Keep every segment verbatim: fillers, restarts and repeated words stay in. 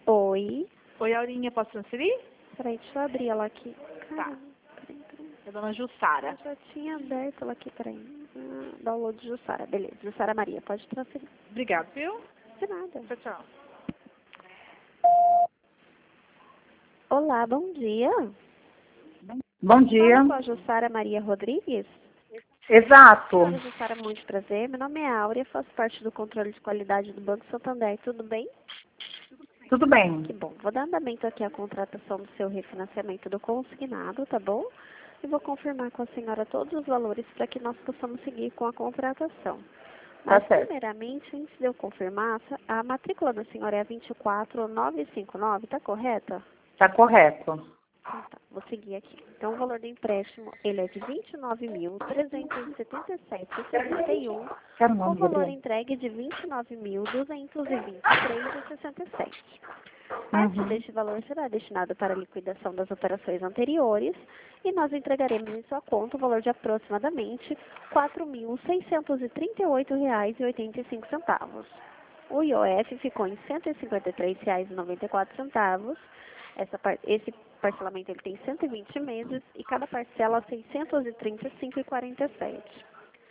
Oi. Oi, Aurinha, posso transferir? Peraí, deixa eu abrir ela aqui. Tá. Caramba, peraí, peraí. É a dona Jussara. Eu já tinha aberto ela aqui, peraí. Ah, download de Jussara, beleza. Jussara Maria, pode transferir. Obrigado, viu? De nada. Tchau, tchau. Olá, bom dia. Bom dia. Fala com a Jussara Maria Rodrigues. Exato. Senhora Jussara, muito prazer. Meu nome é Áurea, faço parte do controle de qualidade do Banco Santander. Tudo bem? Tudo bem. Que bom. Vou dar andamento aqui à contratação do seu refinanciamento do consignado, tá bom? E vou confirmar com a senhora todos os valores para que nós possamos seguir com a contratação. Mas, Tá certo. primeiramente, antes de eu confirmar, a matrícula da senhora é a vinte e quatro mil novecentos e cinquenta e nove, tá correta? Tá correto. Então tá, vou seguir aqui. Então, o valor do empréstimo, ele é de vinte e nove mil trezentos e setenta e sete vírgula sessenta e um, Quero o com nome, valor Gabriel. entregue de vinte e nove mil duzentos e vinte e três vírgula sessenta e sete. Parte Uhum. deste valor será destinado para a liquidação das operações anteriores e nós entregaremos em sua conta o valor de aproximadamente quatro mil seiscentos e trinta e oito reais e oitenta e cinco centavos. O I O F ficou em cento e cinquenta e três reais e noventa e quatro centavos. Essa par esse parcelamento ele tem cento e vinte meses e cada parcela seiscentos e trinta e cinco reais e quarenta e sete centavos.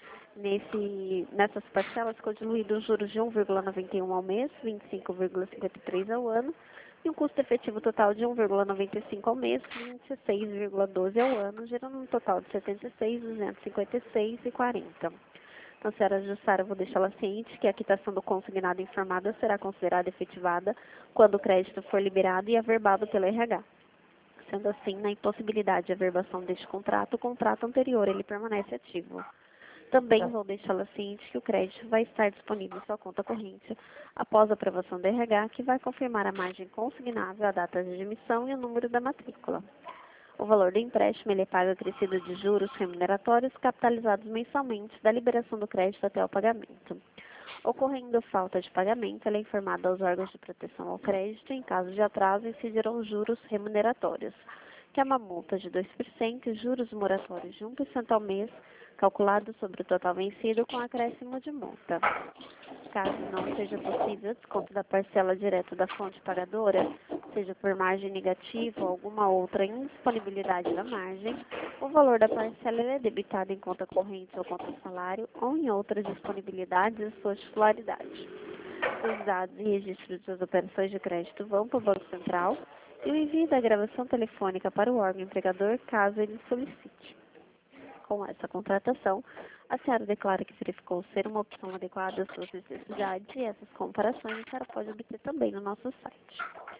Nesse, nessas parcelas ficou diluído os juros de um vírgula noventa e um ao mês, vinte e cinco vírgula cinquenta e três ao ano, e um custo efetivo total de um vírgula noventa e cinco ao mês, vinte e seis vírgula doze ao ano, gerando um total de setenta e seis mil duzentos e cinquenta e seis reais e quarenta centavos. Então, senhora Jussara, eu vou deixá-la ciente que a quitação do consignado informada será considerada efetivada quando o crédito for liberado e averbado pelo R H. Sendo assim, na impossibilidade de averbação deste contrato, o contrato anterior ele permanece ativo. Também vou deixá-la ciente que o crédito vai estar disponível em sua conta corrente após a aprovação do R H, que vai confirmar a margem consignável, a data de emissão e o número da matrícula. O valor do empréstimo ele é pago acrescido de juros remuneratórios capitalizados mensalmente da liberação do crédito até o pagamento. Ocorrendo falta de pagamento, ela é informada aos órgãos de proteção ao crédito e, em caso de atraso, incidirão juros remuneratórios, que é uma multa de dois por cento e juros moratórios de um por cento ao mês, calculado sobre o total vencido com acréscimo de multa. Caso não seja possível o desconto da parcela direto da fonte pagadora, seja por margem negativa ou alguma outra indisponibilidade da margem, o valor da parcela é debitado em conta corrente ou conta salário ou em outras disponibilidades de sua titularidade. Os dados e registros das operações de crédito vão para o Banco Central e o envio da gravação telefônica para o órgão empregador caso ele solicite. Com essa contratação, a senhora declara que verificou ser uma opção adequada às suas necessidades e essas comparações a senhora pode obter também no nosso site.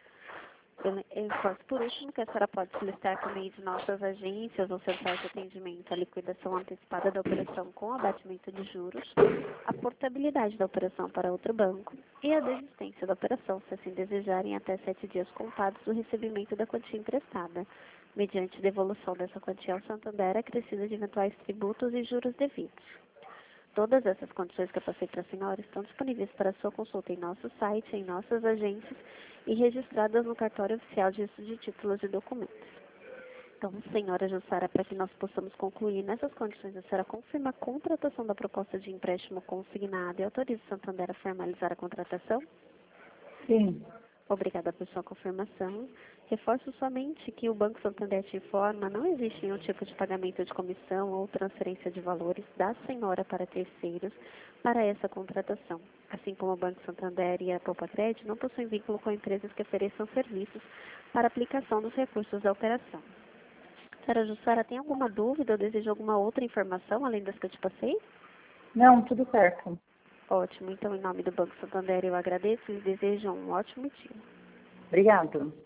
Eu reforço por último que a senhora pode solicitar por meio de nossas agências ou centrais de atendimento a liquidação antecipada da operação com abatimento de juros, a portabilidade da operação para outro banco e a desistência da operação, se assim desejarem, até sete dias contados do recebimento da quantia emprestada, mediante devolução dessa quantia ao Santander acrescida de eventuais tributos e juros devidos. Todas essas condições que eu passei para a senhora estão disponíveis para sua consulta em nosso site, em nossas agências e registradas no cartório oficial de registro de títulos e documentos. Então, senhora Jussara, para que nós possamos concluir nessas condições, a senhora confirma a contratação da proposta de empréstimo consignado e autoriza o Santander a formalizar a contratação? Sim. Obrigada por sua confirmação. Reforço somente que o Banco Santander te informa, não existe nenhum tipo de pagamento de comissão ou transferência de valores da senhora para terceiros para essa contratação. Assim como o Banco Santander e a Poupa-Crédito não possuem vínculo com empresas que ofereçam serviços para aplicação dos recursos da operação. Senhora Jussara, tem alguma dúvida ou deseja alguma outra informação além das que eu te passei? Não, tudo certo. Ótimo. Então, em nome do Banco Santander, eu agradeço e desejo um ótimo dia. Obrigada.